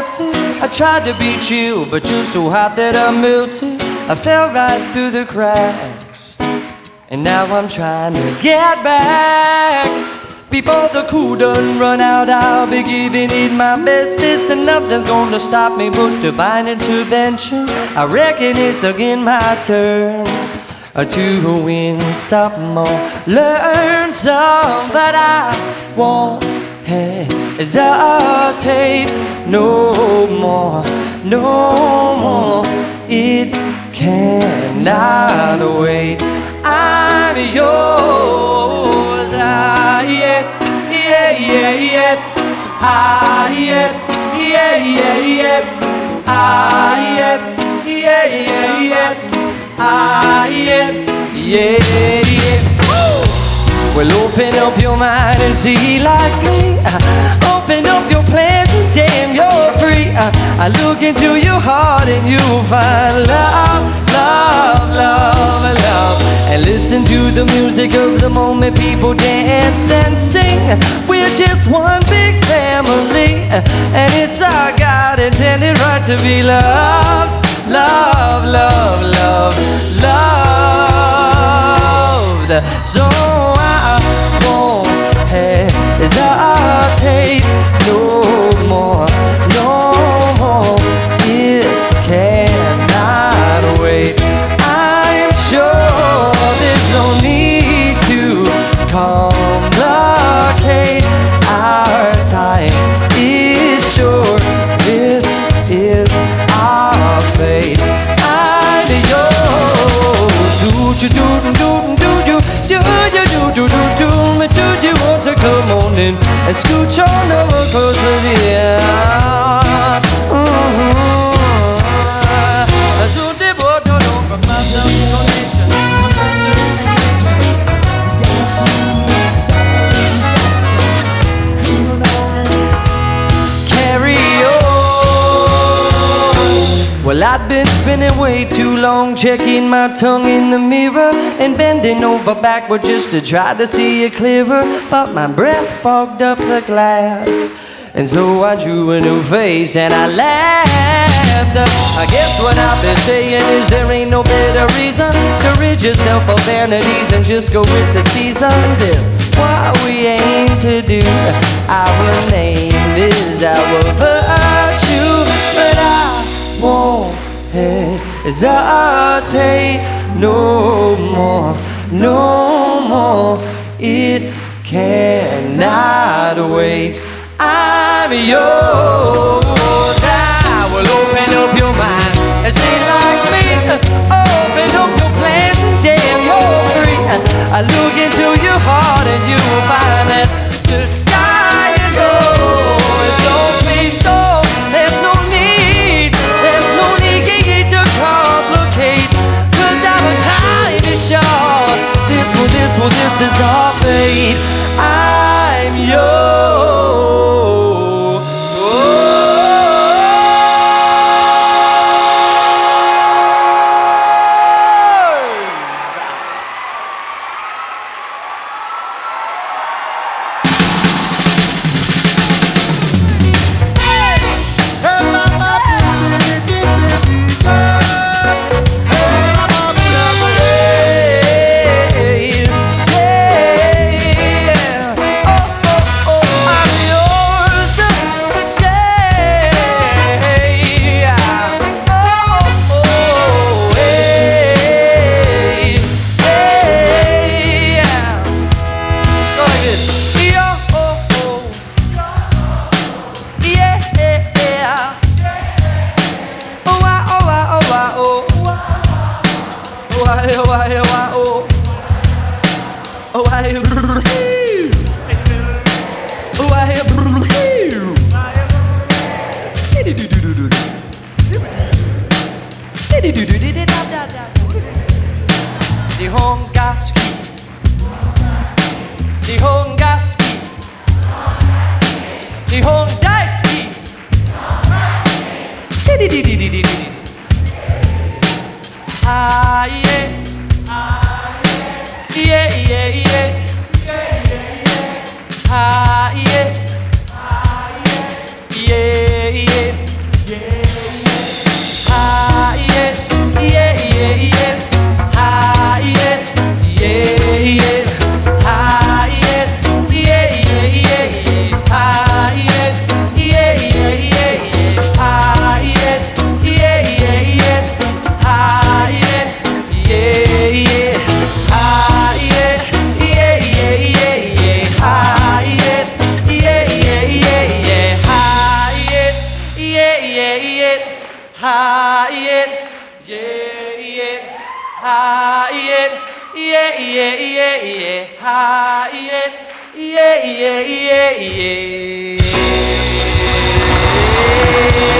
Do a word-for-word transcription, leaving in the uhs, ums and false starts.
melted. I tried to be chill, but you're so hot that I melted. I fell right through the cracks, and now I'm trying to get back. Before the cool done run out, I'll be giving it my best. This and nothing's gonna stop me but divine intervention. I reckon it's again my turn to win some more, learn some, but I won't hesitate no more, no more. It cannot wait. I'm yours. Ah, yeah, yeah, yeah, yeah. Ah, yeah, yeah, yeah, yeah. Ah, yeah, yeah, yeah, yeah. Ah, yeah, yeah, yeah. Woo! Well, open up your mind and see like me. Uh, open up your plans and damn, you're free. Uh, I look into your heart and you'll find love, love, love, love. And listen to the music of the moment, people dance and sing. We're just one big family, uh, and it's our God intended right to be loved. Love, love, love, loved. So I won't hesitate no more, no more. It cannot wait. I'm sure there's no need to complicate. Our time is short. This is our fate. I'm yours. Do you do do do you do you do do do do me? Do you want to come on in and scooch on over close to the end? So the boy don't know about the condition. Well, I've been spinning way too long, checking my tongue in the mirror and bending over backward just to try to see it clearer. But my breath fogged up the glass, and so I drew a new face and I laughed. I guess what I've been saying is there ain't no better reason to rid yourself of vanities and just go with the seasons. Is what we aim to do. Our name is our virtue, but I won't hesitate no more, no more. It cannot wait. I'm yours. I will open up your mind and say like me. Open up your plans and damn, you're free. I look into your heart and you will find that the sky is yours. So please don't, there's no need, there's no need to complicate, cause our time is short. This one, this one, this is our fate. I'm yours. Ah, yeah. Yeah, yeah, yeah. Ah, yeah. Yeah, yeah. ha yeah, yeah, yeah, ha yeah, yeah, yeah, yeah, yeah, ha yeah, yeah, yeah, yeah, yeah.